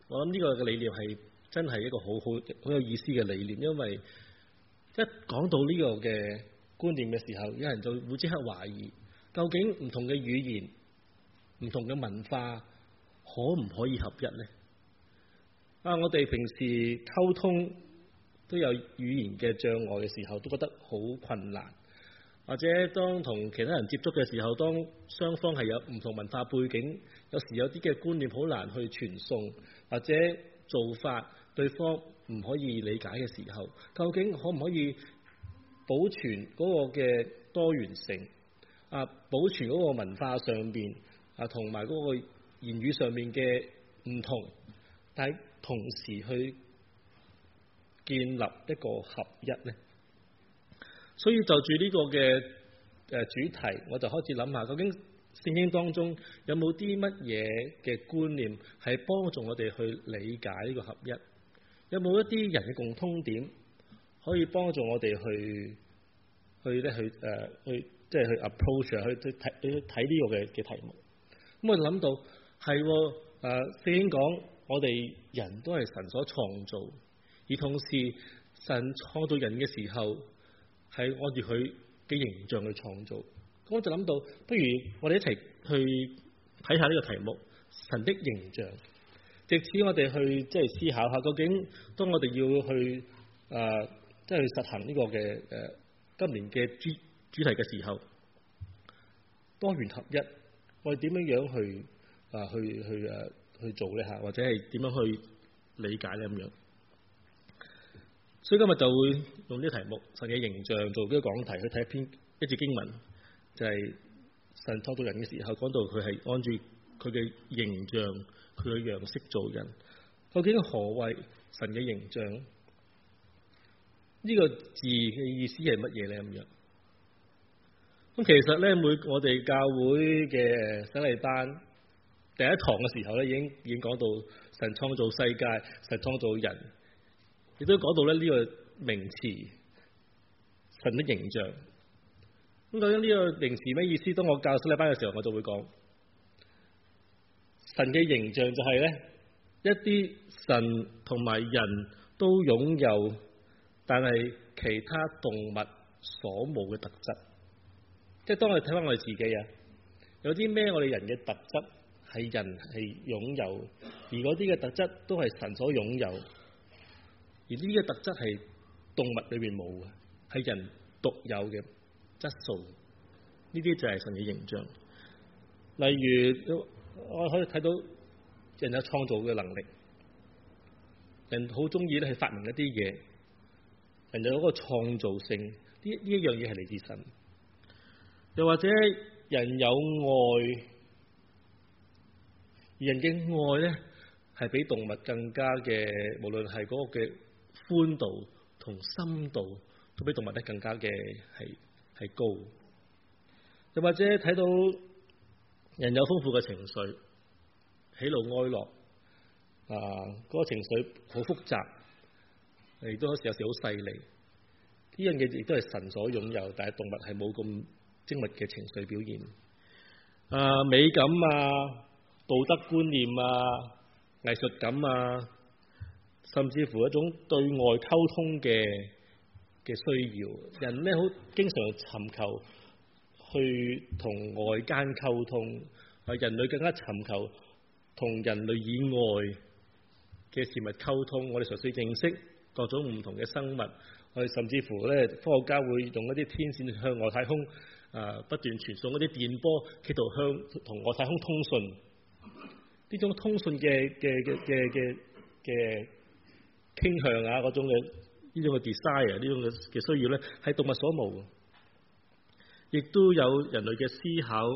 我諗呢個嘅理念係真係一個好有意思嘅理念，因為一講到呢個嘅觀念嘅時候，有人就會即刻懷疑，究竟唔同嘅語言、唔同嘅文化可唔可以合一呢？我哋平時溝通都有語言嘅障礙嘅時候，都覺得好困難。或者當同其他人接觸嘅時候，當雙方係有唔同文化背景，有時有啲嘅觀念好難去傳送，或者做法對方唔可以理解嘅時候，究竟可唔可以保存嗰個嘅多元性？保存嗰個文化上邊同埋嗰個言語上面嘅唔同，但係同時去建立一個合一呢？所以就住呢個嘅主題，我就開始諗下，究竟聖經當中有冇啲乜嘢嘅觀念係幫助我哋去理解呢個合一？有冇一啲人嘅共通點可以幫助我哋去即係去 approach 去睇呢個嘅題目？咁我諗到係聖經講我哋人都係神所創造，而同時神創造人嘅時候係按住佢嘅形象去創造。咁我就諗到，不如我哋一齊去睇下呢個題目，神的形象。藉此我哋去即係思考下，究竟當我哋要去即係去實行呢個嘅今年嘅主題嘅時候，多元合一，我哋點樣去做呢？或者係點樣去理解呢？咁樣？所以今日就會用呢個題目神嘅形象做呢個講題，去睇一節經文，就係神創造人嘅時候，講到佢係按住佢嘅形象、佢嘅樣式做人。究竟何謂神嘅形象？呢個字嘅意思係乜嘢咧？咁樣咁其實咧，我哋教會嘅洗禮班第一堂嘅時候咧，已經講到神創造世界，神創造人。亦都講到咧呢個名詞神的形象。咁究竟呢個名詞咩意思？當我教洗禮班嘅時候，我就會講神嘅形象就係咧一啲神同埋人都擁有，但係其他動物所冇嘅特質。即係當我哋睇翻我哋自己有啲咩我哋人嘅特質係人係擁有，而嗰啲嘅特質都係神所擁有。而呢啲嘅特質係動物裏邊冇嘅，係人獨有嘅質素。呢啲就係神嘅形象。例如我可以睇到人有創造嘅能力，人好中意咧去發明一啲嘢，人有嗰個創造性。呢一樣嘢係嚟自神。又或者人有愛，而人嘅愛咧係比動物更加嘅，無論係嗰個嘅寬度同深度都比動物咧更加嘅係高。又或者睇到人有豐富嘅情緒，喜怒哀樂，嗰個情緒好複雜，亦都有時好細膩。呢樣嘢亦都係神所擁有，但係動物係冇咁精密嘅情緒表現。美感道德觀念藝術感甚至乎一種對外溝通嘅需要，人咧好經常尋求去同外間溝通，人類更加尋求同人類以外嘅事物溝通。我哋嘗試認識各種唔同嘅生物，我哋甚至乎咧科學家會用一啲天線向外太空不斷傳送一啲電波，企圖同外太空通訊。呢種通訊嘅傾向嗰種嘅呢種嘅 desire， 呢種嘅需要咧，係動物所無。亦都有人類嘅思考，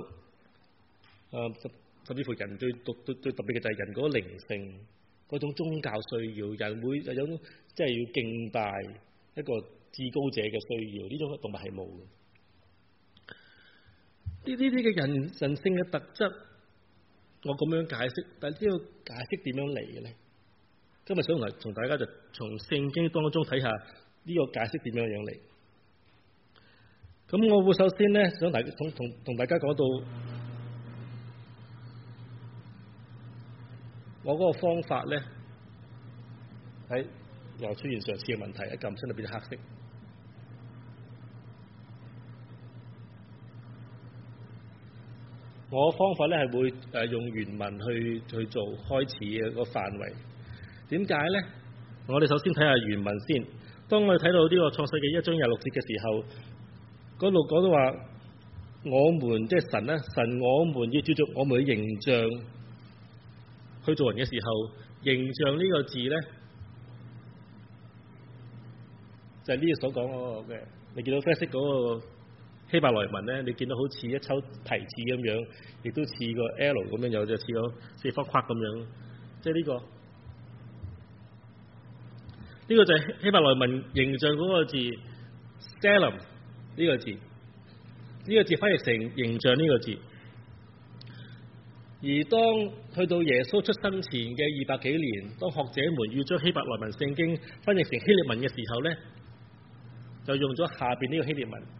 甚至乎人最特別嘅就係人嗰個靈性，嗰種宗教需要，人會有種即係要敬拜一個至高者嘅需要，呢種動物係冇嘅。呢啲嘅人性嘅特質，我咁樣解釋，但係呢個解釋點樣嚟嘅咧？今日想同大家就從聖經當中睇下呢個解釋點樣嚟。咁我會首先咧想同大家講到我嗰個方法咧， 又出現上次嘅問題，一撳親就變黑色。我方法咧係會用原文去做開始嘅個範圍。點解咧？我哋首先睇下原文先。當我哋睇到呢個創世記1章26節嘅時候，嗰度講到話，我們即係神咧，神我們要照着我們嘅形象去做人嘅時候，形象呢個字咧，就係呢度所講嗰個嘅。你見到啡色嗰個希伯來文咧，你見到好似一抽提子咁樣，亦都似個 L 咁樣，有隻似個四方框咁樣，即係呢個。呢個就係希伯來文形象嗰個字 Tselem 呢個字，呢個字翻譯成形象呢個字。而當去到耶穌出生前嘅200幾年，當學者們要將希伯來文聖經翻譯成希臘文嘅時候咧，就用咗下邊呢個希臘文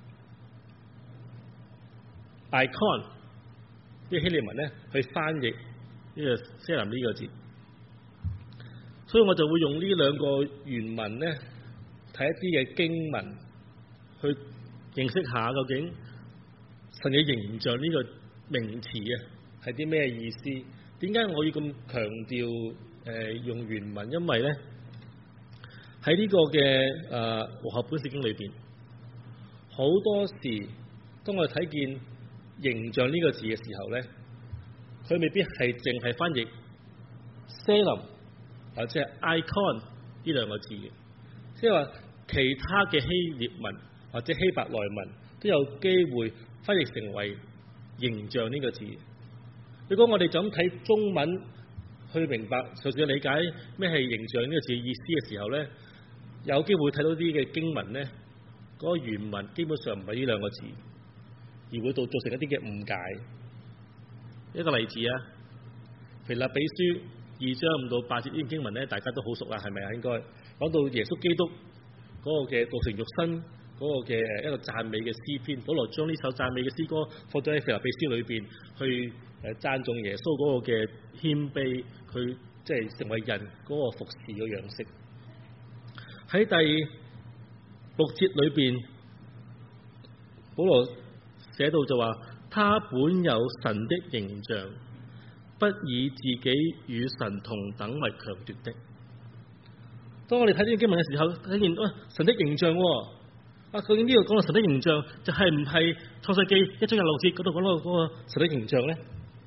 icon 呢個希臘文咧去翻譯呢個 Tselem 呢個字。所以我就會用呢兩個原文咧，睇一啲嘅經文，去認識下究竟神嘅形象呢個名詞啊係啲咩意思？點解我要咁強調用原文？因為咧喺呢個嘅和合本聖經裏邊，好多時當我哋睇見形象呢個字嘅時候咧，佢未必係淨係翻譯 Tselem或者係 icon 呢兩個字嘅，即係話其他嘅希臘文或者希伯來文都有機會翻譯成為形象呢個字。如果我哋就咁睇中文去明白，就算理解咩係形象呢個字嘅意思嘅時候咧，有機會睇到啲嘅經文咧，嗰個原文基本上唔係呢兩個字，而會造成一啲嘅誤解。一個例子啊，腓立比書2章5到8節呢段經文咧，大家都好熟啦，係咪啊？應該講到耶穌基督嗰個嘅道成肉身嗰個嘅一個讚美嘅詩篇，保羅將呢首讚美嘅詩歌放咗喺腓立比書裏邊，去讚頌耶穌嗰個嘅謙卑，佢即係成為人嗰個服侍嘅樣式。喺第6節裏邊，保羅寫到就話：他本有神的形象，不以自己與神同等為強奪的。當我哋睇呢段經文嘅時候，睇見神的形象究竟呢度講到神的形象，就係唔係創世記1章26節嗰度講到嗰個神的形象咧？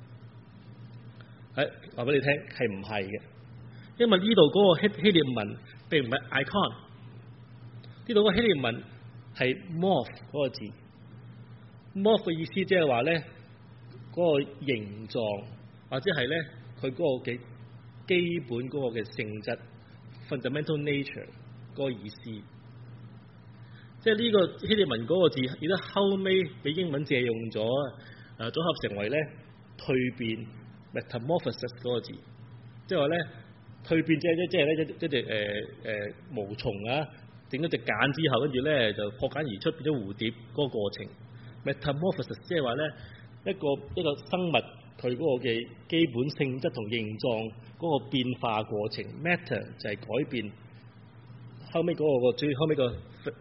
話俾你聽，係唔係嘅？因為呢度嗰個希臘文並唔係 icon， 呢度嗰個希臘文係 morph 嗰個字。morph 嘅意思即係話咧，嗰個形狀或者係咧佢嗰個嘅基本嗰個嘅性質 fundamental nature 嗰個意思。即係呢個希臘文嗰個字，亦都後尾俾英文借用咗，組合成為咧蛻變 metamorphosis 嗰個字，即係話咧蛻變即係咧一隻毛蟲啊，整咗隻繭之後，跟住咧就破繭而出變咗蝴蝶嗰個過程。metamorphosis 即係話咧一個生物佢嗰個嘅基本性質同形狀嗰個變化過程 ，matter 就係改變。後尾嗰個最後尾個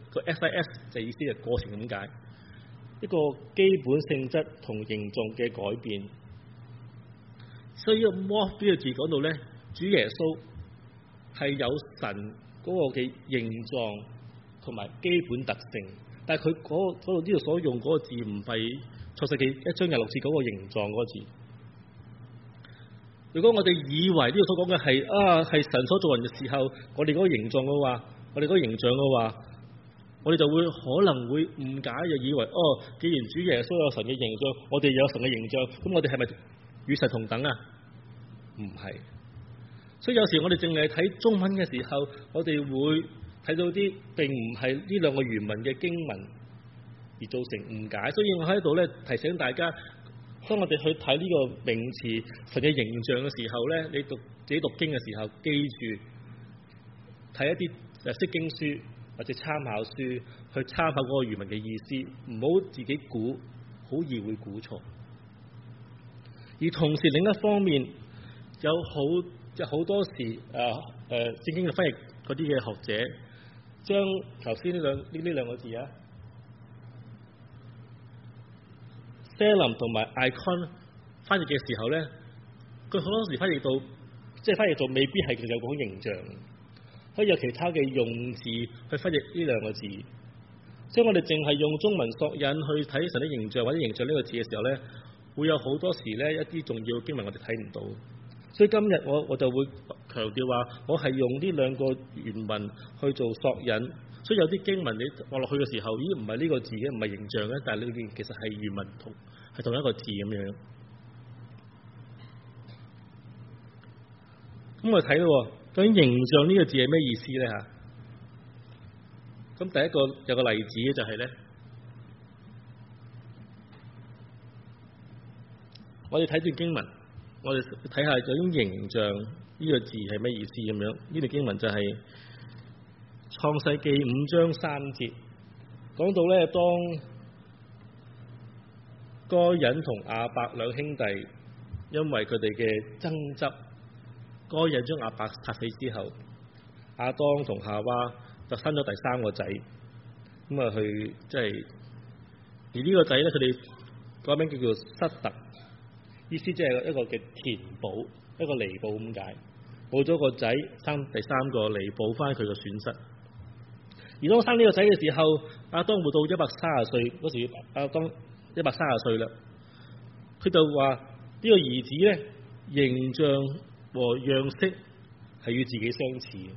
FIS 就意思係過程咁解，一個基本性質同形狀嘅改變。所以呢個 morph 呢個字講到咧，主耶穌係有神嗰個嘅形狀同埋基本特性，但係佢嗰度呢度所用嗰個字唔係創世記1章26節嗰個形狀嗰個字。如果我哋以為呢度所講嘅係神所做人嘅時候，我哋嗰個形狀嘅話，我哋嗰個形象嘅話，我哋就會可能會誤解，就以為既然主耶穌有神嘅形象，我哋有神嘅形象，咁我哋係咪與神同等啊？唔係。所以有時我哋淨係睇中文嘅時候，我哋會睇到啲並唔係呢兩個原文嘅經文而造成誤解。所以我喺度咧提醒大家，當我哋去睇呢個名詞神嘅形象嘅時候咧，你自己讀經嘅時候，記住睇一啲釋經書或者參考書，去參考嗰個原文嘅意思，唔好自己估，好易會估錯。而同時另一方面，有好多時聖經嘅翻譯嗰啲嘅學者將頭先呢兩個字啊 Tselem 同埋 icon 翻譯嘅時候咧，佢好多時翻譯到翻譯做未必係佢有講形象，可以有其他嘅用字去翻譯呢兩個字。所以我哋淨係用中文索引去睇神的形象或者形象呢個字嘅時候咧，會有好多時咧一啲重要經文我哋睇唔到。所以今日我就會強調話，我係用呢兩個原文去做索引。所以有啲經文你望落去嘅時候，咦，唔係呢個字嘅，唔係形象嘅，但係裏邊其實係原文係同一個字咁樣。咁我哋睇到究竟形象呢個字係咩意思咧嚇？咁第一個有個例子嘅就係咧，我哋睇段經文，我哋睇下究竟形象呢個字係咩意思咁樣。呢段經文就係創世記5章3節，講到咧，當該隱同亞伯兩兄弟因為佢哋嘅爭執，該隱將亞伯殺死之後，亞當同夏娃就生咗第三個仔，咁啊去即係，而呢個仔咧，佢哋個名叫做塞特，意思即係一個嘅填補，一個彌補咁解。冇咗個仔，生第三個彌補翻佢嘅損失。而當生呢個仔嘅時候，亞當活到130歲嗰時，亞當130歲啦。佢就話呢個兒子咧，形象和樣式係與自己相似。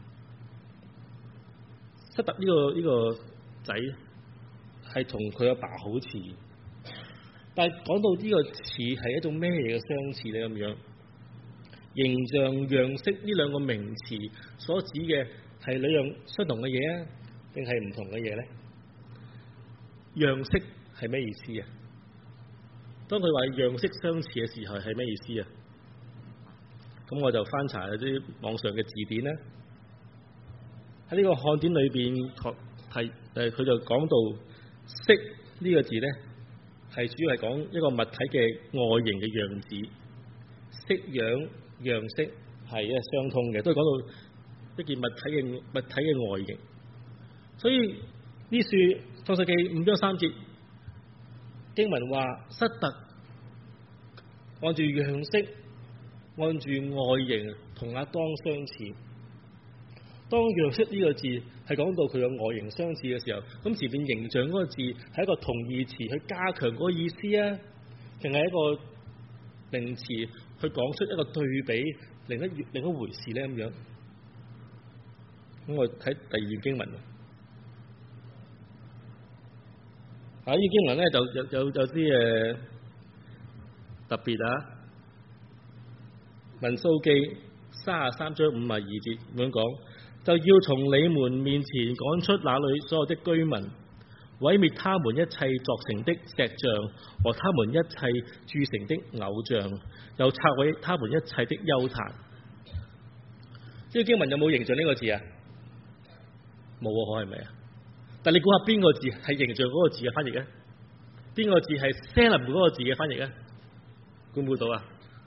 塞特呢個仔係同佢阿爸好似，但係講到呢個似係一種咩嘢嘅相似咧？咁樣形象、樣式呢兩個名詞所指嘅係兩樣相同嘅嘢啊，定係唔同嘅嘢咧？樣式係咩意思啊？當佢話樣式相似嘅時候係咩意思啊？咁我就翻查嗰啲網上嘅字典咧。喺呢個漢典裏邊，佢就講到式呢個字咧，係主要係講一個物體嘅外形嘅樣子，式樣樣式係相通嘅，都係講到一件物體嘅外形。所以呢處創世記5章3節經文話，塞特按住樣式、按住外形同亞當相似。當樣式呢個字係講到佢嘅外形相似嘅時候，咁前面形象嗰個字係一個同義詞去加強嗰個意思啊，定係一個名詞去講出一個對比另一回事咧咁樣？咁我睇第二段經文啊，呢段經文咧就有啲特別啊，民數記33章52節咁樣講。就要從你們面前趕出那裏所有的居民，毀滅他們一切作成的石像和他們一切鑄成的偶像，又拆毀他們一切的邱壇。呢個經文有冇形象呢個字啊？冇啊，係咪啊？但你估下邊個字係形象嗰個字嘅翻譯咧？邊個字係 Tselem 嗰個字嘅翻譯咧？估唔估到啊？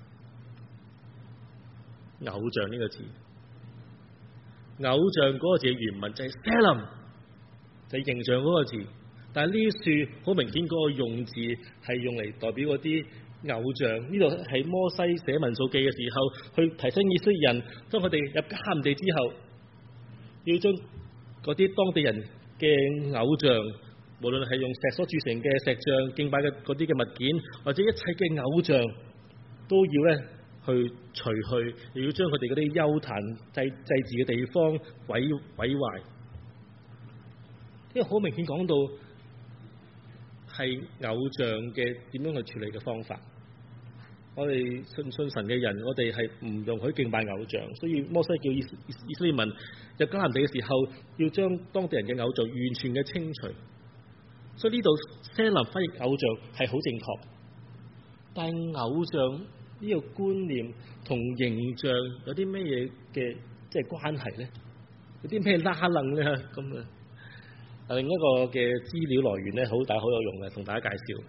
偶像呢個字。偶像嗰個字嘅原文就係 Tselem， 就係形象嗰個字。但係呢處好明顯嗰個用字係用嚟代表嗰啲偶像。呢度係摩西寫民數記嘅時候，去提醒以色列人，當佢哋入迦南地之後，要將嗰啲當地人嘅偶像，無論係用石所鑄成嘅石像、敬拜嘅嗰啲嘅物件，或者一切嘅偶像，都要咧去除去，又要將佢哋嗰啲邱壇祭祀嘅地方毀壞。呢個好明顯講到係偶像嘅點樣去處理嘅方法。我哋信神嘅人，我哋係唔容許敬拜偶像，所以摩西叫以色列民入迦南地嘅時候，要將當地人嘅偶像完全嘅清除。所以呢度 Tselem 翻譯偶像係好正確，但係偶像呢個觀念同形象有啲咩嘢嘅即係關係咧？有啲咩拉楞咧？咁啊，另一個嘅資料來源咧，好有用嘅，同大家介紹。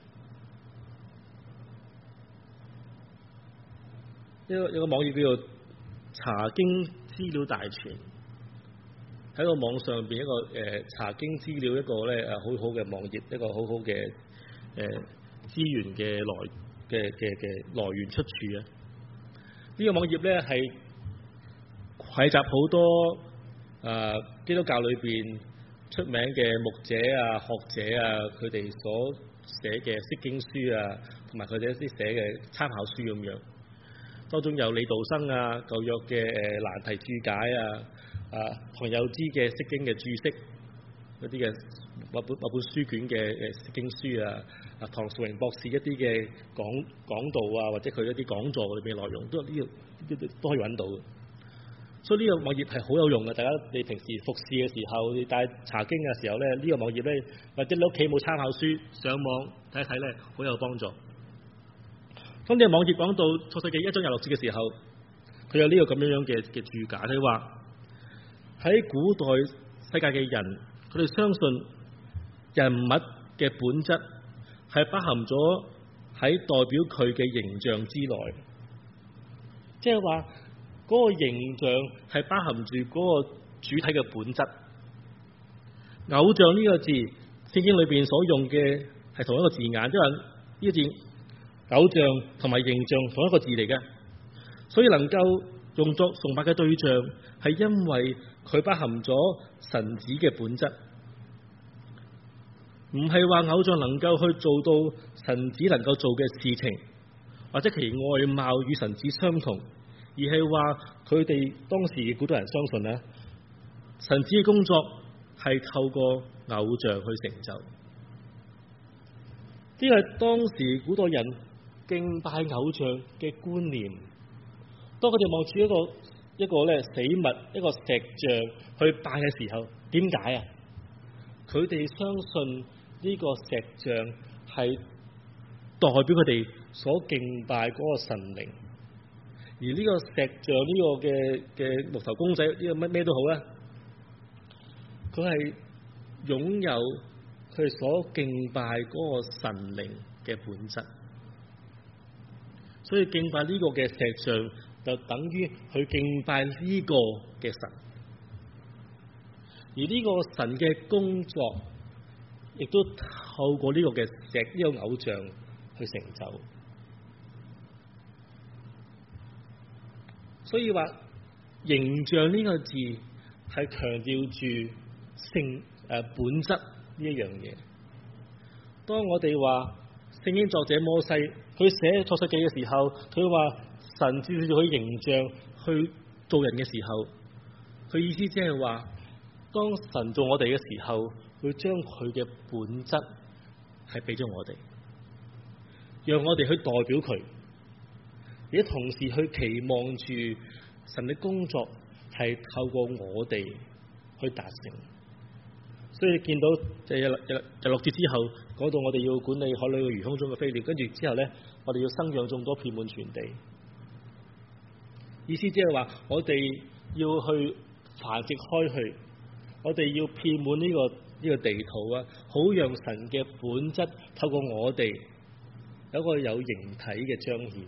有個網頁叫做查經資料大全， 喺個網上邊一個查經資料一個咧好好嘅網頁，一個好好嘅資源嘅來源出處啊！呢個網頁咧係匯集好多基督教裏邊出名嘅牧者啊、學者啊，佢哋所寫嘅釋經書啊，同埋佢哋一啲寫嘅參考書咁樣。當中有李道生啊、舊約嘅難題注解啊、唐有之嘅釋經嘅注釋，嗰啲嘅某本書卷嘅釋經書啊，唐紹榮博士一啲嘅講道啊，或者佢一啲講座裏邊內容，都可以揾到嘅。所以呢個網頁係好有用嘅，大家你平時服侍嘅時候，你帶查經嘅時候咧，呢個網頁咧，或者你屋企冇參考書，上網睇一睇咧，好有幫助。咁呢個網頁講到創世記1章26節嘅時候，佢有呢個咁樣嘅注解，佢話喺古代世界嘅人，佢哋相信人物嘅本質係包含咗喺代表佢嘅形象之內，即係話嗰個形象係包含住嗰個主體嘅本質。偶像呢個字，聖經裏邊所用嘅係同一個字眼，即係呢個字偶像同埋形象同一個字嚟嘅，所以能夠用作崇拜嘅對象，係因為佢包含咗神子嘅本質，唔係話偶像能夠去做到神子能夠做嘅事情，或者其外貌與神子相同，而係話佢哋當時嘅古代人相信咧，神子嘅工作係透過偶像去成就。呢個係當時古代人敬拜偶像嘅觀念。當佢哋望住一個咧死物、一個石像去拜嘅時候，點解啊？佢哋相信呢個石像係代表佢哋所敬拜嗰個神靈，而呢個石像呢個嘅木頭公仔，呢個咩都好啦，佢係擁有佢哋所敬拜嗰個神靈嘅本質。所以敬拜呢個嘅石像，就等於去敬拜呢個嘅神，而呢個神嘅工作，亦都透過呢個嘅呢個偶像去成就。所以話形象呢個字係強調住本質呢一樣嘢。當我哋話聖經作者摩西佢寫創世記嘅時候，佢話神照住佢形象去做人嘅時候，佢意思即係話，當神做我哋嘅時候，會將佢嘅本質係俾咗我哋，讓我哋去代表佢，而同時去期望住神嘅工作係透過我哋去達成。所以見到就日落節之後講到我哋要管理海裏嘅魚，空中嘅飛鳥，跟住之後咧，我哋要生養眾多，遍滿全地。意思即係話，我哋要去繁殖開去，我哋要遍滿呢個地土啊，好讓神嘅本質透過我哋有一個有形體嘅彰顯。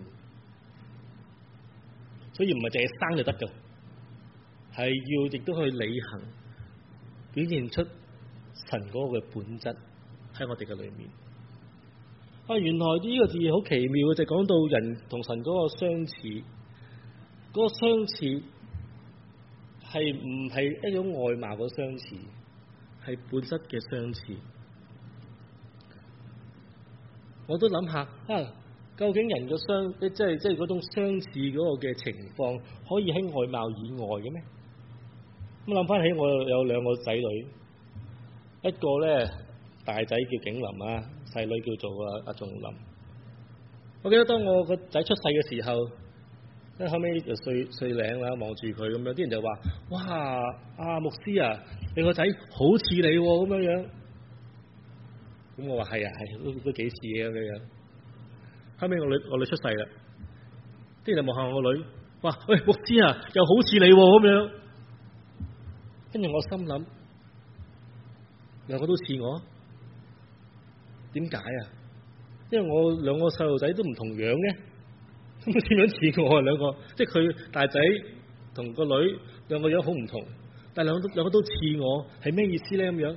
所以唔係淨係生就得㗎，係要亦都去履行，表現出神嗰個嘅本質喺我哋嘅裏面。原來呢個字好奇妙嘅，就講到人同神嗰個相似。嗰個相似係唔係一種外貌嘅相似，係本質嘅相似。我都諗下究竟人嘅即係嗰種相似嗰個嘅情況，可以喺外貌以外嘅咩？咁諗翻起我有兩個仔女，一個咧大仔叫景林啊，細女叫做阿仲林。我記得當我個仔出世嘅時候，後尾就歲零啦，望住佢咁樣，啲人就話：哇，牧師啊，你個仔好似你咁樣。咁我話係啊，係都幾似嘅咁樣。後尾我女出世啦，啲人就望下我女，哇，喂，牧師啊，又好似你咁樣。跟住我心諗，兩個都似我，點解啊？因為我兩個細路仔都唔同樣嘅。咁點樣似我啊？兩個，即係佢大仔同個女兩個樣好唔同， 但係兩個都似我，係咩意思咧？咁樣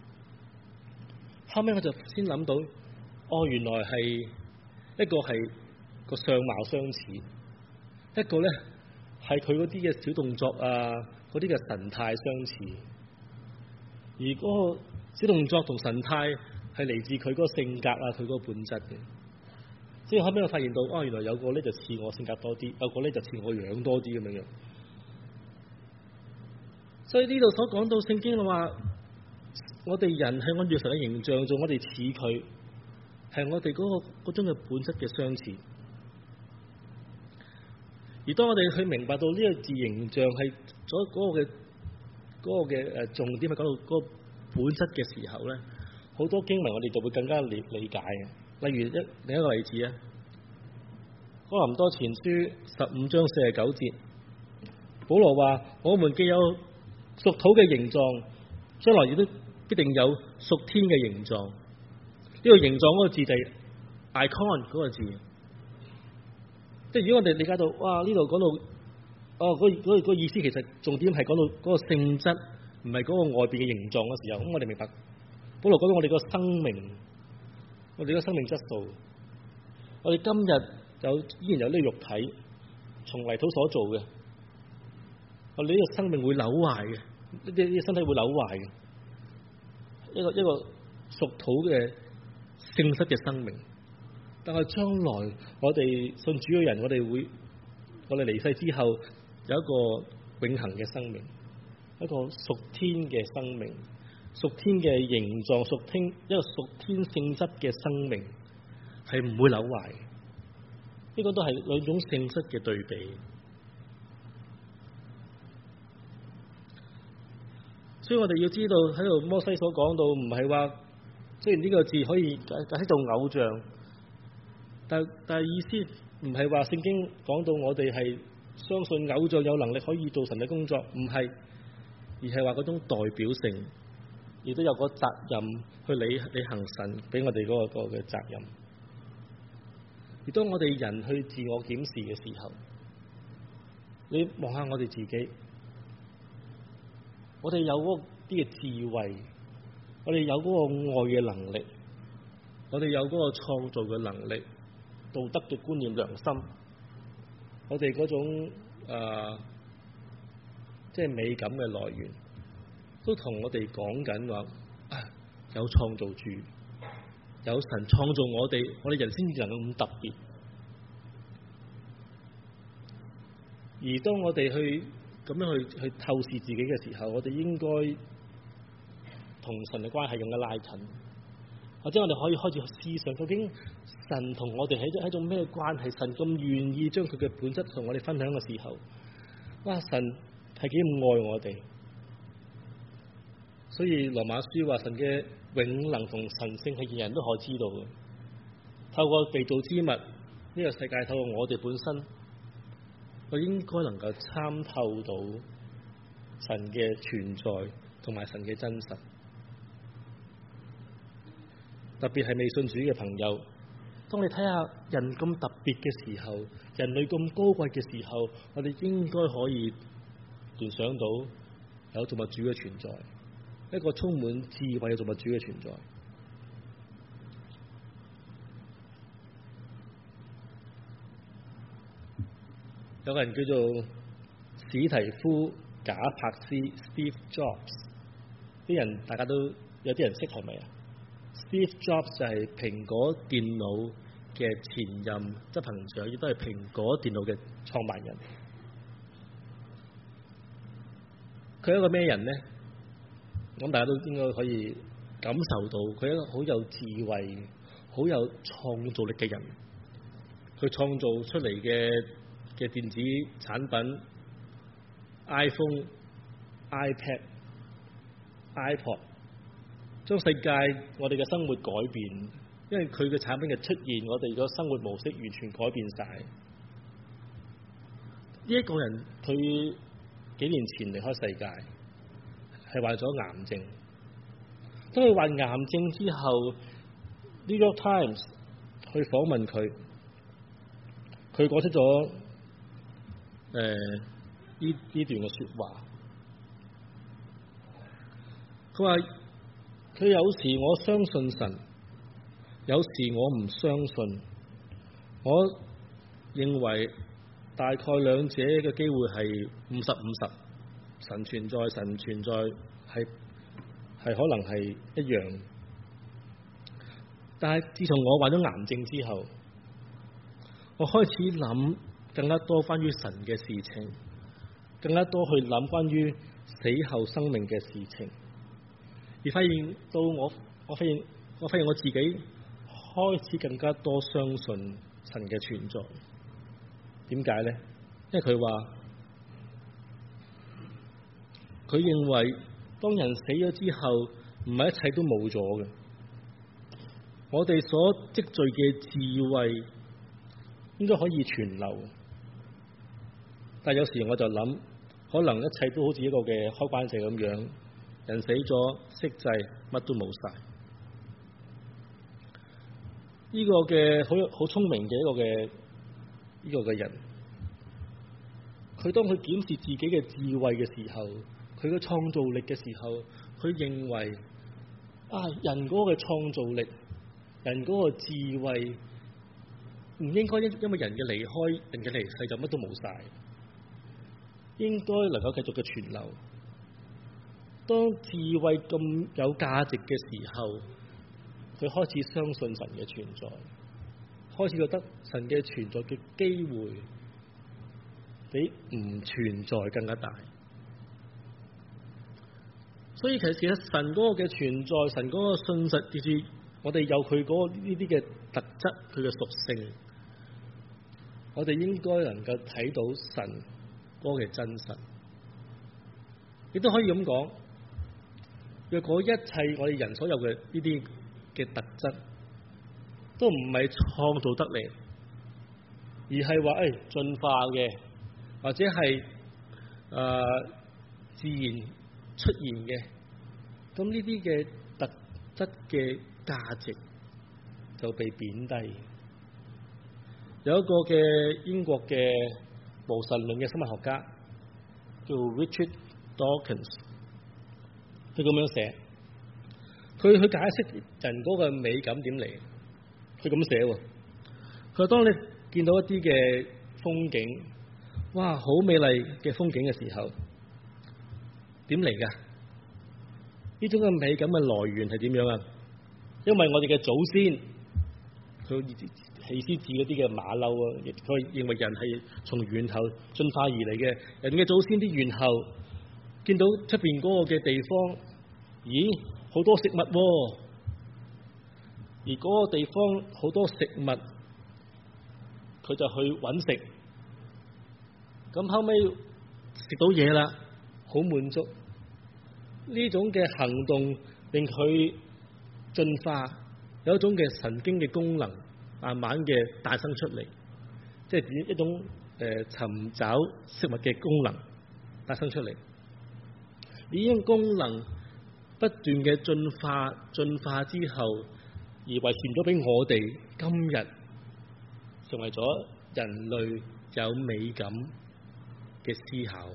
後尾我就先諗到，原來係一個係個相貌相似，一個咧係佢嗰啲嘅小動作啊，嗰啲嘅神態相似，而嗰個小動作同神態係嚟自佢嗰個性格啊，佢嗰個本質嘅。所以後尾我發現到，原來有個咧就似我性格多啲，有個咧就似我樣多啲咁樣。所以呢度所講到聖經話，我哋人係按住神嘅形象做，我哋似佢，係我哋嗰種嘅本質嘅相似。而當我哋去明白到呢個字形象係咗嗰個嘅重點，係講到嗰個本質嘅時候咧，好多經文我哋就會更加理解嘅。例如另一個例子啊，哥林多前書15章49節，保羅話：我們既有屬土嘅形狀，將來亦都必定有屬天嘅形狀。呢個形狀嗰個字就係 icon 嗰個字。即係如果我哋理解到，呢度講到，嗰個意思其實重點係講到嗰個性質，唔係嗰個外邊嘅形狀嘅時候，咁我哋明白。保羅講到我哋個生命，我哋個生命質素，我哋今日依然有呢個肉體，從泥土所做嘅，我哋呢個生命會朽壞嘅，呢啲身體會朽壞嘅，一個屬土嘅性質嘅生命。但係將來我哋信主嘅人，我哋離世之後有一個永恆嘅生命，一個屬天嘅生命，屬天嘅形狀，一個屬天性質嘅生命，係唔會朽壞。呢個都係兩種性質嘅對比。所以我哋要知道喺度摩西所講到，唔係話雖然呢個字可以解釋做偶像。但係意思唔係話聖經講到我哋係相信偶像有能力可以做神嘅工作，唔係，而係話嗰種代表性，亦都有個責任去履行神俾我哋嗰個嘅責任。而當我哋人去自我檢視嘅時候，你望下我哋自己，我哋有嗰啲嘅智慧，我哋有嗰個愛嘅能力，我哋有嗰個創造嘅能力。道德嘅觀念、良心，我哋嗰種即係美感嘅來源，都同我哋講緊話，有創造主，有神創造我哋人先至能夠咁特別。而當我哋咁樣去透視自己嘅時候，我哋應該同神嘅關係更加拉近，或者我哋可以開始去思想，究竟神同我哋係一種咩關係？神咁願意將佢嘅本質同我哋分享嘅時候，神係幾咁愛我哋。所以羅馬書話，神嘅永能同神性係人人都可知道嘅。透過被造之物，呢個世界透過我哋本身，我應該能夠參透到神嘅存在同埋神嘅真實。特別係未信主嘅朋友，當你睇下人咁特別嘅時候，人類咁高貴嘅時候，我哋應該可以聯想到有造物主嘅存在，一個充滿智慧嘅造物主嘅存在。有個人叫做史提夫賈柏斯 Steve Jobs， 啲人大家都有啲人識係咪啊？ Steve Jobs 就係蘋果電腦嘅前任執行長，亦都係蘋果電腦嘅創辦人。佢係一個咩人呢？咁大家都應該可以感受到，佢係一個好有智慧、好有創造力嘅人。佢創造出嚟嘅電子產品 iPhone、iPad、iPod， 將世界我哋嘅生活改變，因為佢嘅產品嘅出現，我哋個生活模式完全改變晒。呢一個人佢幾年前離開世界，係患咗癌症。當佢患癌症之後， New York Times 去訪問佢，佢講出咗呢段嘅說話。 佢話佢有時我相信神，有時我唔相信。我認為大概兩者嘅機會係50-50，神存在，神唔存在係可能係一樣。但係自從我患咗癌症之後，我開始諗更加多關於神嘅事情，更加多去諗關於死後生命嘅事情，而發現到我發現我自己開始更加多相信神嘅存在。點解呢？因為佢話佢認為當人死咗之後，唔係一切都冇咗嘅。我哋所積聚嘅智慧應該可以存留，但有時我就諗，可能一切都好似一個嘅開關掣咁樣，人死咗熄掣，乜都冇晒。呢個嘅好聰明嘅呢個嘅人，佢當佢檢視自己嘅智慧嘅時候，佢嘅創造力嘅時候，佢認為人嗰個嘅創造力，人嗰個智慧唔應該因為人嘅離開、人嘅離世就乜都冇晒，應該能夠繼續嘅存留。當智慧咁有價值嘅時候，佢開始相信神嘅存在，開始覺得神嘅存在嘅機會比唔存在更加大。所以其實神嗰個嘅存在，神嗰個信實，記住我哋有佢嗰呢啲嘅特質，佢嘅屬性，我哋應該能夠睇到神嗰個嘅真實。亦都可以咁講，若果一切我哋人所有嘅呢啲嘅特質都唔係創造得嚟，而係話進化嘅，或者係自然出現嘅，咁呢啲嘅特質嘅價值就被貶低。有一個嘅英國嘅無神論嘅生物學家叫 Richard Dawkins， 佢咁樣寫，佢去解釋人嗰個美感點嚟。佢咁寫喎，佢話當你見到一啲嘅風景，哇，好美麗嘅風景嘅時候，點嚟㗎？呢種嘅美感嘅來源係點樣啊？因為我哋嘅祖先，佢起先指嗰啲嘅馬騮啊，佢認為人係從猿猴進化而嚟嘅。人嘅祖先啲猿猴見到出邊嗰個嘅地方，咦，好多食物喎，而嗰個地方好多食物，佢就去揾食。咁後尾食到嘢啦，好滿足。呢種嘅行動令佢進化，有一種嘅神經嘅功能，慢慢嘅誕生出嚟，即係一種尋找食物嘅功能誕生出嚟。呢種功能不斷嘅進化之後，而遺傳咗俾我哋今日成為咗人類有美感嘅思考。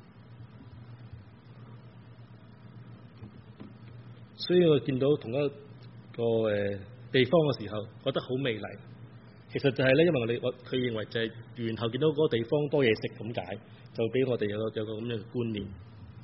所以我見到同一個地方嘅時候，覺得好美麗。其實就係咧，因為佢認為就係猿猴見到嗰個地方多嘢食咁解，就俾我哋有個咁樣嘅觀念。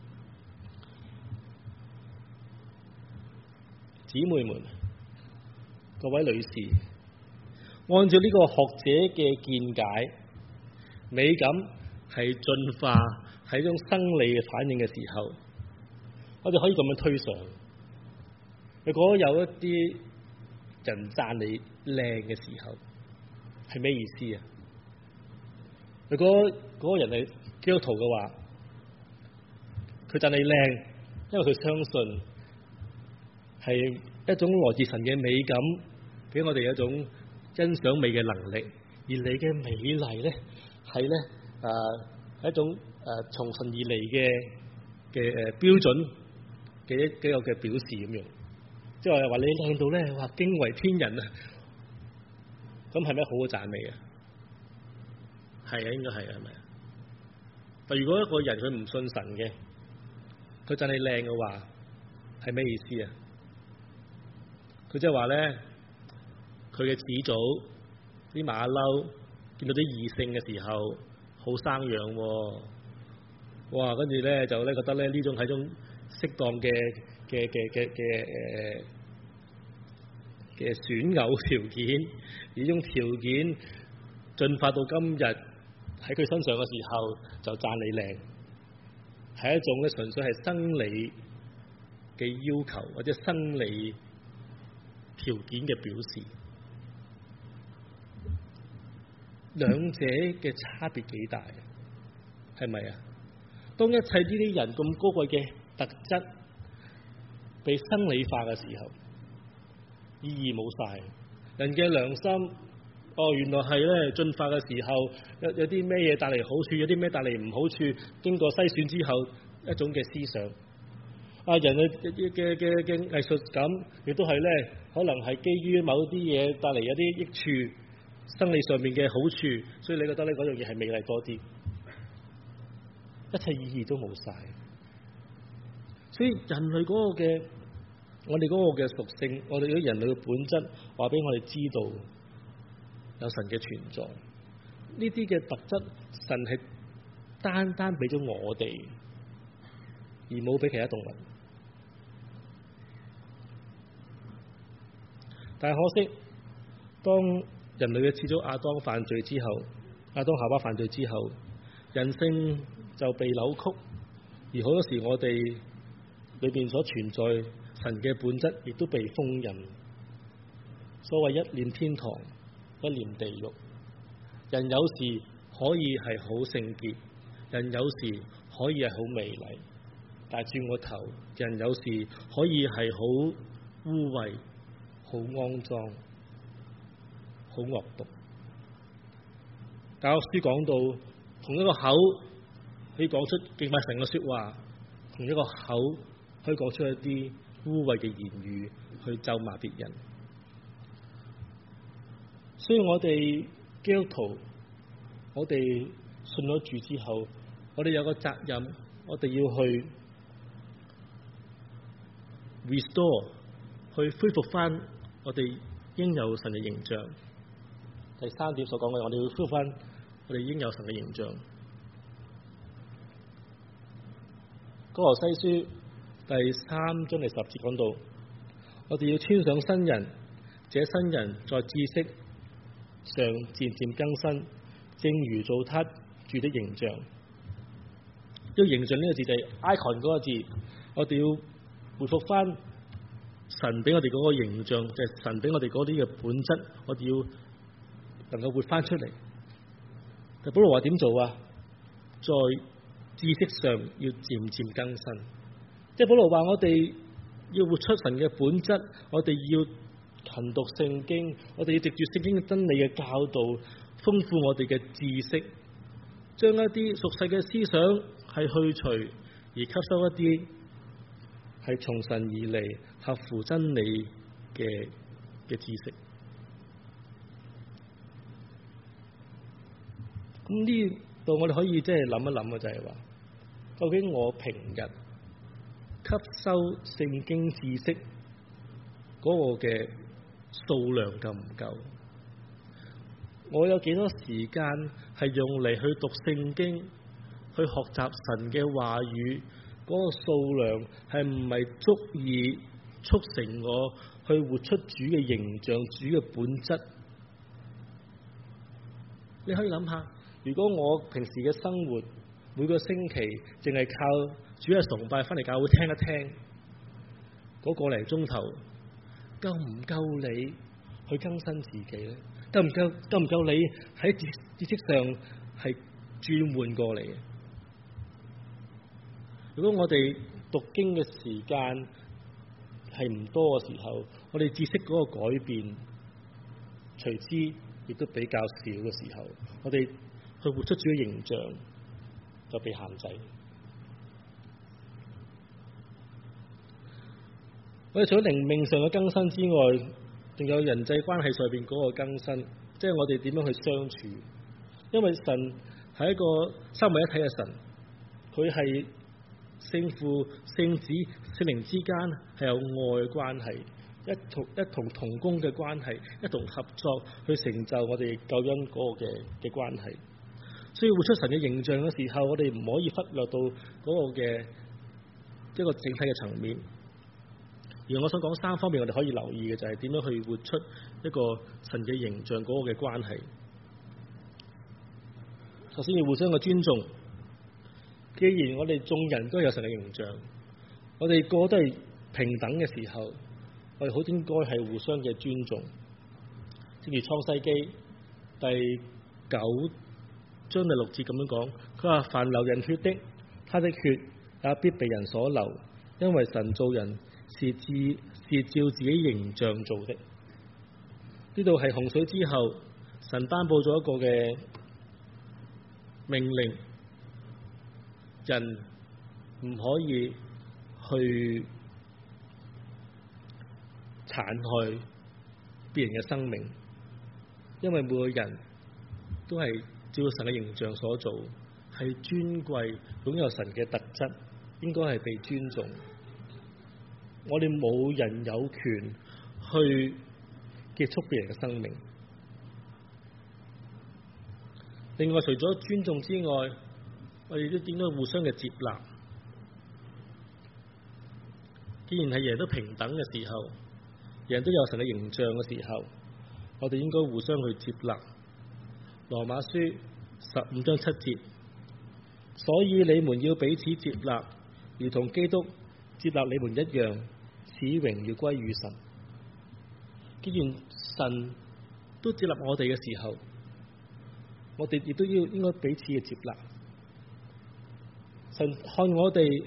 姊妹們，各位女士，按照呢個學者嘅見解，美感係進化，係一種生理嘅反應嘅時候，我哋可以咁樣推想。如果有一啲人讚你靚嘅時候，係咩意思啊？如果嗰個人係基督徒嘅話，佢讚你靚，因為佢相信係一種來自神嘅美感，俾我哋一種欣賞美嘅能力。而你嘅美麗咧，係咧一種從神而嚟嘅標準嘅一個嘅表示咁樣。即係話你靚到咧，哇，驚為天人啊！咁係咩好嘅讚美啊？係啊，應該係啊，係咪啊？但如果一個人佢唔信神嘅，佢讚你靚嘅話， 係咩意思啊？佢即係話咧，佢嘅始祖啲馬騮見到啲異性嘅時候，好生養喎。哇！跟住咧就咧覺得咧呢種係種適當嘅選偶條件，而呢種條件進化到今日喺佢身上嘅時候就讚你靚，係一種咧純粹係生理嘅要求或者生理條件嘅表示。兩者嘅差別幾大，係咪啊？當一切呢啲人咁高貴嘅特質被生理化嘅時候，意義冇晒。人嘅良心，原來係咧進化嘅時候有啲咩嘢帶嚟好處，有啲咩帶嚟唔好處，經過篩選之後一種嘅思想。人嘅藝術感亦都係咧，可能係基於某啲嘢帶嚟一啲益處，生理上面嘅好處，所以你覺得咧嗰樣嘢係美麗多啲。一切意義都冇晒，所以人類嗰個嘅，我哋嗰個嘅屬性，我哋嗰人類嘅本質，話俾我哋知道有神嘅存在。呢啲嘅特質，神係單單俾咗我哋，而冇俾其他動物。但係可惜，當人類嘅始祖亞當犯罪之後，亞當夏娃犯罪之後，人性就被扭曲，而好多時我哋裏邊所存在神嘅本質，亦都被封印。所謂一念天堂，一念地獄。人有時可以係好聖潔，人有時可以係好美麗，但係轉個頭，人有時可以係好污穢、好骯髒、好惡毒。教書講到，同一個口可以講出敬拜神嘅說話，同一個口可以講出一啲污穢嘅言語去咒罵別人。所以我哋基督徒，我哋信咗主之後，我哋有個責任，我哋要去 restore， 去恢復翻我哋應有神嘅形象。第三點所講嘅，我哋要恢復翻我哋應有神嘅形象。歌羅西書第3章第10節講到，我哋要穿上新人，這新人在知識上漸漸更新，正如做他住的形象。呢個形象呢個字就係 icon 嗰個字，我哋要回復翻神俾我哋嗰個形象，就係神俾我哋嗰啲嘅本質，我哋要能夠活翻出嚟。但保羅話點做啊？在知識上要漸漸更新，即係保羅話我哋要活出神嘅本質，我哋要勤讀聖經，我哋要藉住聖經嘅真理嘅教導，豐富我哋嘅知識，將一啲俗世嘅思想係去除，而吸收一啲係從神而嚟合乎真理嘅知識。咁呢度我哋可以即係諗一諗嘅就係話，究竟我平日吸收聖經知識嗰個嘅數量夠唔夠？我有幾多時間係用嚟去讀聖經，去學習神嘅話語？嗰個數量係唔係足以促成我去活出主嘅形象、主嘅本質？你可以諗下，如果我平時嘅生活每個星期淨係靠主日崇拜翻嚟教會聽一聽嗰個零鐘頭，夠唔夠你去更新自己咧？夠唔夠你喺知識上係轉換過嚟？如果我哋讀經嘅時間係唔多嘅時候，我哋知識嗰個改變隨之亦都比較少嘅時候，我哋去活出自己嘅形象就被限制。我哋除咗靈命上嘅更新之外，仲有人際關係上邊嗰個更新，即係我哋點樣去相處。因為神係一個三位一體嘅神，佢係聖父、聖子、聖靈之間係有愛嘅關係，一同同工嘅關係，一同合作去成就我哋救恩嗰個嘅關係。所以活出神嘅形象嘅時候，我哋唔可以忽略到嗰個嘅一個整體嘅層面。而我想講三方面，我哋可以留意嘅就係點樣去活出一個神嘅形象嗰個嘅關係。首先要互相嘅尊重。既然我哋眾人都有神嘅形象，我哋個個都係平等嘅時候，我哋好應該係互相嘅尊重。正如創世記第9章第6節咁樣講，佢話凡流人血的，他的血也必被人所流，因為神造人是照自己形象做的。呢度係洪水之後，神頒布咗一個嘅命令，人唔可以去殘害別人嘅生命，因為每個人都係照神嘅形象所做，係尊貴，擁有神嘅特質，應該係被尊重。我哋冇人有權去結束別人嘅生命。另外，除咗尊重之外，我哋都應該互相嘅接納。既然係人人都平等嘅時候，人人都有神嘅形象嘅時候，我哋應該互相去接納。羅馬書15章7節，所以你們要彼此接納，如同基督接納你們一樣，使榮耀歸於神。既然神都接納我哋嘅時候，我哋亦都應該彼此嘅接納。神看我哋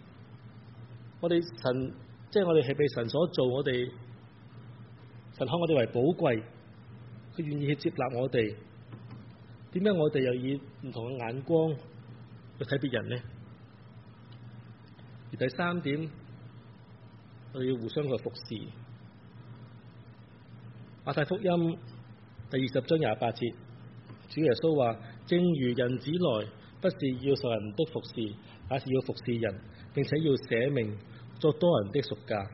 神，即係我哋係被神所做，我哋神看我哋為寶貴，佢願意去接納我哋。點解我哋又以唔同嘅眼光去睇別人呢？而第三點，我哋要互相去服侍。馬太福音第20章28節，主耶穌話：正如人子來，不是要受人的服侍，也是要服侍人，並且要捨命作多人的贖價。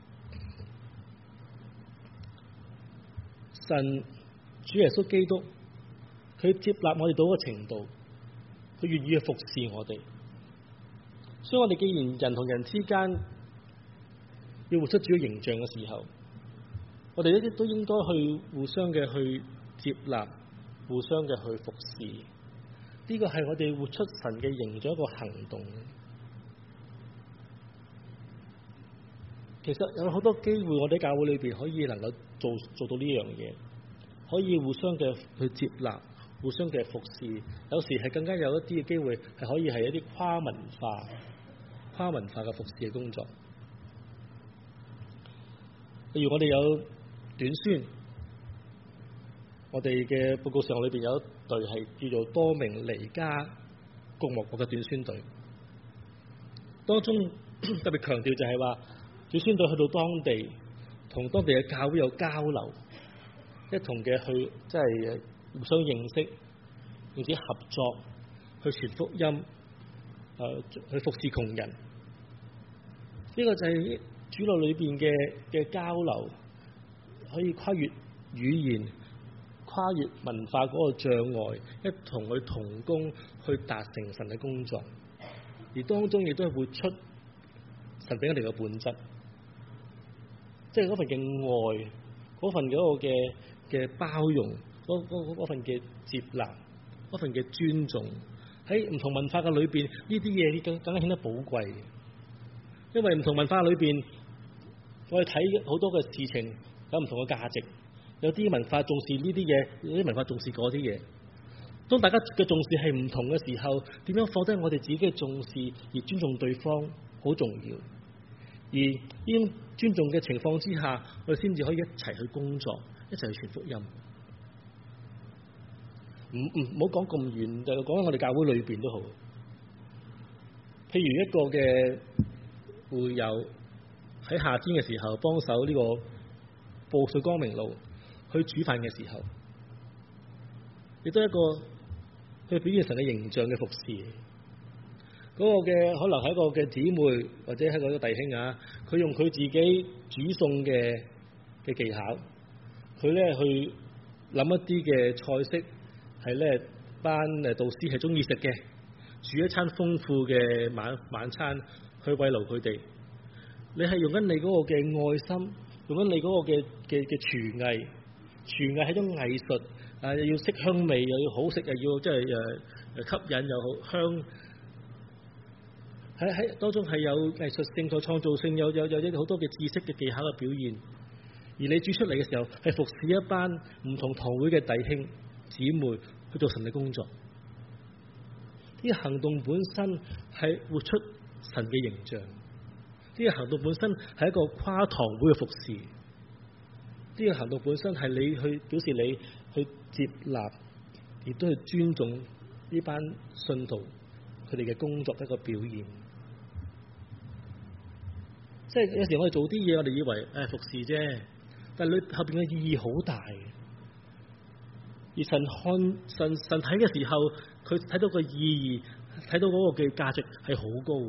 神主耶穌基督，佢接納我哋到一個程度，佢願意去服侍我哋。所以我哋既然人同人之間要活出主嘅形象嘅時候，我哋一啲都應該去互相嘅去接納，互相嘅去服侍。呢個係我哋活出神嘅形象一個行動。其實有好多機會，我哋喺教會裏邊可以能夠做到呢樣嘢，可以互相嘅去接納，互相嘅服侍。有時係更加有一啲嘅機會係可以係一啲跨文化嘅服侍嘅工作。例如我哋有短宣，我哋嘅報告上裏邊有一隊係叫做多明尼加共和國嘅短宣隊，當中特別強調就係話，短宣隊去到當地，同當地嘅教會有交流，一同嘅去即係互相認識，並且合作去傳福音，去服侍窮人。呢個就係主內裏邊嘅交流，可以跨越語言、跨越文化嗰個障礙，一同去同工去達成神嘅工作，而當中亦都係活出神俾我哋嘅本質，即係嗰份嘅愛，嗰份嗰個嘅包容，嗰份嘅接納，嗰份嘅尊重。喺唔同文化嘅裏邊，呢啲嘢更加顯得寶貴。因為唔同文化裏邊，我哋睇好多嘅事情有唔同嘅價值，有啲文化重視呢啲嘢，有啲文化重視嗰啲嘢。當大家嘅重視係唔同嘅時候，點樣放低我哋自己嘅重視而尊重對方，好重要。而呢種尊重嘅情況之下，我哋先至可以一齊去工作，一齊去傳福音。唔好講咁遠，就講喺我哋教會裏邊都好。譬如一個嘅會友喺夏天嘅時候幫手呢個布水光明路去煮飯嘅時候，亦都係一個去表現神嘅形象嘅服侍。 嗰個嘅可能係一個嘅姊妹或者係一個弟兄啊，佢用佢自己煮餸嘅技巧，佢咧去諗一啲嘅菜式係咧班導師係中意食嘅，煮一餐豐富嘅晚餐去慰勞佢哋。你係用緊你嗰個嘅愛心，用緊你嗰個嘅廚藝係一種藝術啊，又要色香味，又要好食，又要即係吸引又好香。喺當中係有藝術性、有創造性、有好多嘅知識嘅技巧嘅表現，而你煮出嚟嘅時候係服侍一班唔同堂會嘅弟兄姊妹去做神嘅工作。呢個行動本身係活出神嘅形象，呢個行動本身係一個跨堂會嘅服侍，呢個行動本身係你去表示你去接納，亦都去尊重呢班信徒佢哋嘅工作一個表現。即係有時我哋做啲嘢，我哋以為服侍啫，但係裏後邊嘅意義好大。而神睇嘅時候，佢睇到個意義，睇到嗰個嘅價值係好高。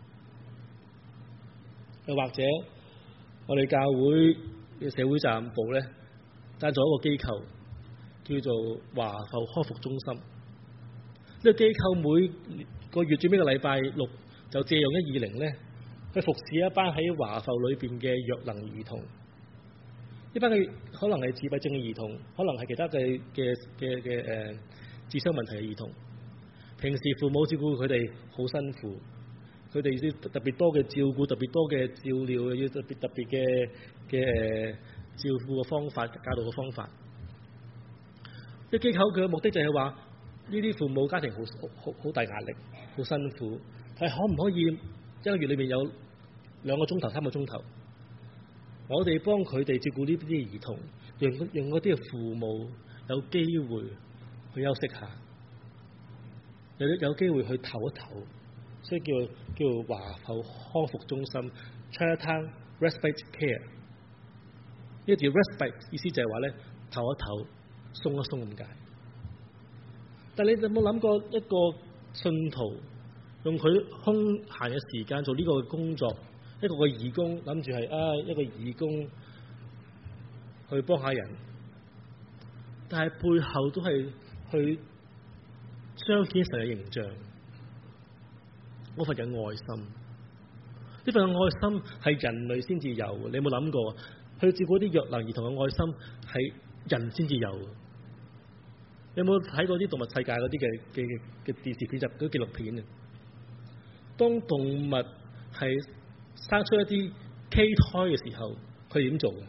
又或者我哋教會嘅社會責任部咧，贊助一個機構叫做華埠康復中心。呢個機構每個月最尾個禮拜六就借用120咧，去服侍一班喺華埠裏邊嘅弱能兒童。呢班嘅可能係自閉症嘅兒童，可能係其他嘅智商問題嘅兒童。平時父母照顧佢哋好辛苦，佢哋要特別多嘅照顧，特別多嘅照料，要特別嘅照顧嘅方法、教導嘅方法。呢機構佢嘅目的就係話，呢啲父母家庭好大壓力，好辛苦，係可唔可以一個月裏面有2個鐘頭、3個鐘頭，我哋幫佢哋照顧呢啲兒童，讓嗰啲嘅父母有機會去休息下，有機會去唞一唞，所以叫華埠康復中心 Chinatown Respite Care。呢個叫 respite 意思就係話咧，唞一唞、鬆一鬆咁解。但係你有冇諗過一個信徒用佢空閒嘅時間做呢個工作，一個義工，諗住係一個義工去幫下人，但係背後都係去彰顯神嘅形象，嗰份嘅愛心。呢份嘅愛心係人類先至有，你有冇諗過？去照顧啲弱能兒童嘅愛心係人先至有。你有冇睇過啲動物世界嗰啲嘅電視片集、嗰啲紀錄片啊？當動物係生出一啲畸胎嘅時候，佢哋點做嘅？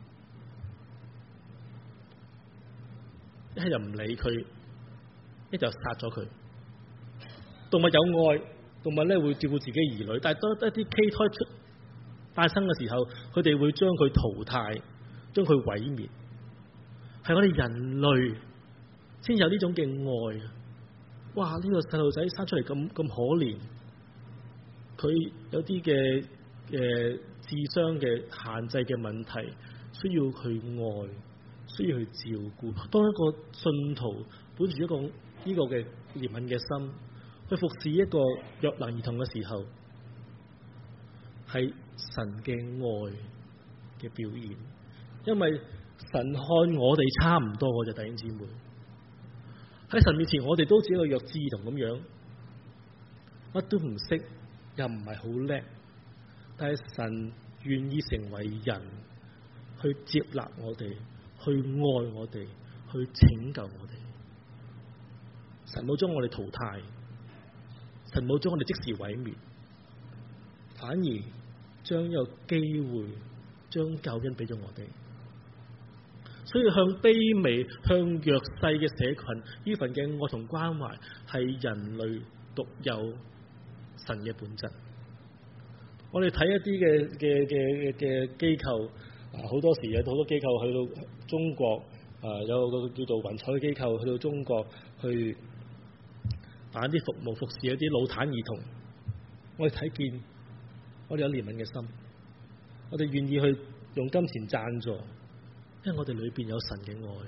一係就唔理佢，一就殺咗佢。動物有愛，動物咧會照顧自己兒女，但係當一啲畸胎誕生嘅時候，佢哋會將佢淘汰，將佢毀滅。係我哋人類先有呢種嘅愛。哇！呢個細路仔生出嚟咁可憐，佢有啲嘅智商嘅限制嘅問題，需要去愛，需要去照顧。當一個信徒本住一個呢個嘅憐憫嘅心，去服侍一個弱能兒童嘅時候，係神嘅愛嘅表現。因為神看我哋差唔多嘅啫，弟兄姊妹。喺神面前，我哋都似一個弱智兒童咁樣，乜都唔識，又唔係好叻。但係神願意成為人，去接納我哋，去愛我哋，去拯救我哋。神冇將我哋淘汰，神冇將我哋即時毀滅，反而將一個機會，將救恩俾咗我哋。所以向卑微、向弱勢嘅社群，呢份嘅愛同關懷係人類獨有神嘅本質。我哋睇一啲嘅機構，好多時有好多機構去到中國，有個叫做雲彩嘅機構去到中國去辦啲服務，服侍一啲老殘兒童。我哋睇見，我哋有憐憫嘅心，我哋願意去用金錢贊助。因為我哋裏邊有神嘅愛，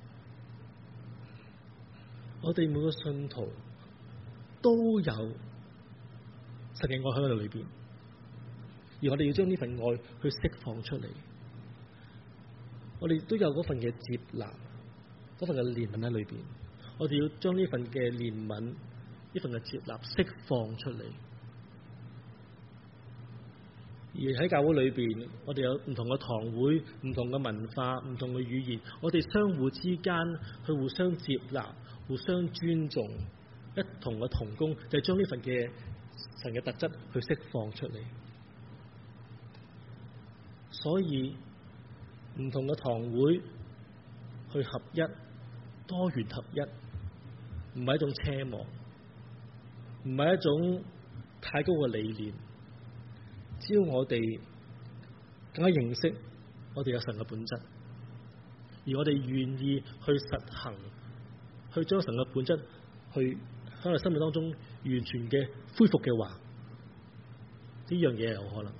我哋每個信徒都有神嘅愛喺我哋裏邊，而我哋要將呢份愛去釋放出嚟。我哋都有嗰份嘅接納，嗰份嘅憐憫喺裏邊。我哋要將呢份嘅憐憫、呢份嘅接納釋放出嚟。而喺教會裏邊，我哋有唔同嘅堂會、唔同嘅文化、唔同嘅語言，我哋相互之間去互相接納、互相尊重，一同嘅同工，就係將呢份嘅神嘅特質去釋放出嚟。所以唔同嘅堂會去合一，多元合一，唔係一種奢望，唔係一種太高嘅理念。只要我哋更加認識我哋有神嘅本質，而我哋願意去實行，去將神嘅本質去喺我哋生命當中完全嘅恢復嘅話，呢樣嘢係有可能。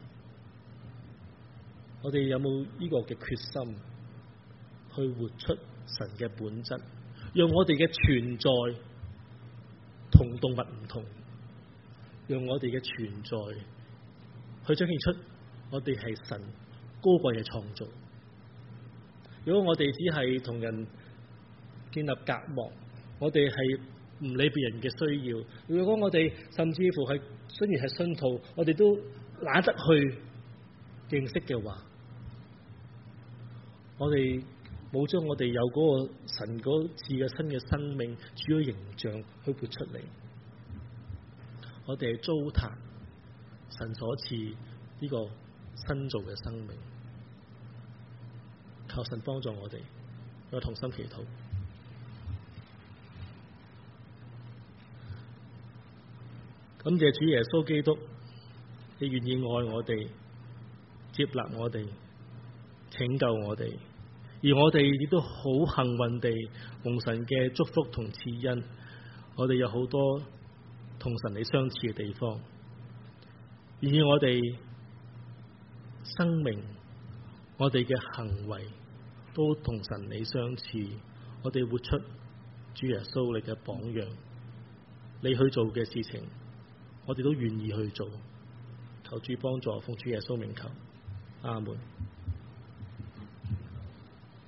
我哋有冇呢個嘅決心去活出神嘅本質，讓我哋嘅存在同動物唔同，讓我哋嘅存在去彰顯出我哋係神高貴嘅創造。如果我哋只係同人建立隔膜，我哋係唔理別人嘅需要，如果我哋甚至乎係雖然係信徒，我哋都懶得去認識嘅話，我哋冇將我哋有嗰個神嗰次嘅新嘅生命主要形象去活出嚟，我哋係糟蹋神所賜呢個新造嘅生命。求神幫助我哋，我同心祈禱。感謝主耶穌基督，你願意愛我哋，接納我哋，拯救我哋，而我哋亦都好幸運地蒙神嘅祝福同賜恩。我哋有好多同神你相似嘅地方，而我哋生命、我哋嘅行為都同神你相似。我哋活出主耶穌你嘅榜樣，你去做嘅事情，我哋都願意去做。求主幫助，奉主耶穌名求，阿門。